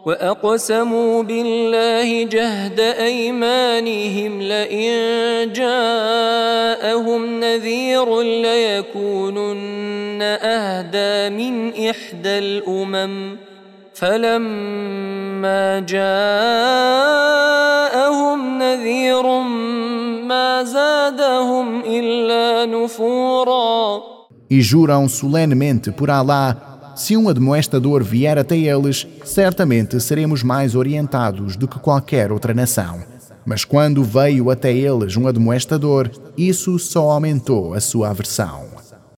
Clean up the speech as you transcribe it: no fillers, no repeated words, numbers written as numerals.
وأقسموا بالله جهد أيمانهم لئن جاءهم نذير ليكونن أهدى من إحدى الأمم فلما جاءهم نذير ما زادهم إلا نفورا. E juram solenemente por Alá: se um admoestador vier até eles, certamente seremos mais orientados do que qualquer outra nação. Mas quando veio até eles um admoestador, isso só aumentou a sua aversão.